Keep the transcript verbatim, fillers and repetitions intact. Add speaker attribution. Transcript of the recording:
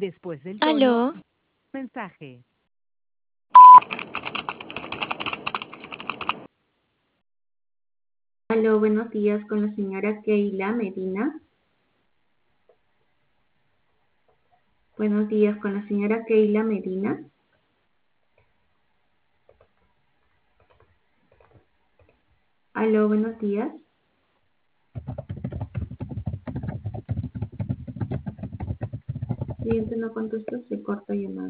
Speaker 1: Después del tono,
Speaker 2: Aló,
Speaker 1: mensaje.
Speaker 3: Aló, buenos días con la señora Keila Medina. Buenos días con la señora Keila Medina. Aló, buenos días. Cliente no contestó, se corta llamada.